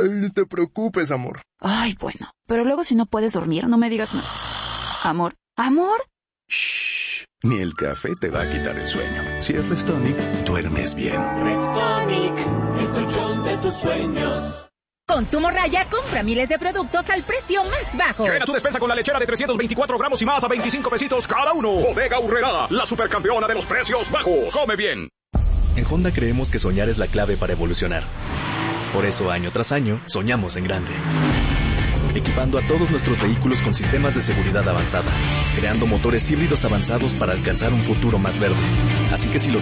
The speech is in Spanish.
Ay, no te preocupes, amor. Ay, bueno. Pero luego si no puedes dormir, no me digas nada. Amor. ¿Amor? Shh. Ni el café te va a quitar el sueño. Si es Restonic, duermes bien. Restonic, el colchón de tus sueños. Con tu morralla, compra miles de productos al precio más bajo. Llena tu despensa con la lechera de 324 gramos y más a 25 pesitos cada uno. Bodega Aurrerá, la supercampeona de los precios bajos. Come bien. En Honda creemos que soñar es la clave para evolucionar. Por eso, año tras año, soñamos en grande. Equipando a todos nuestros vehículos con sistemas de seguridad avanzada. Creando motores híbridos avanzados para alcanzar un futuro más verde. Así que si lo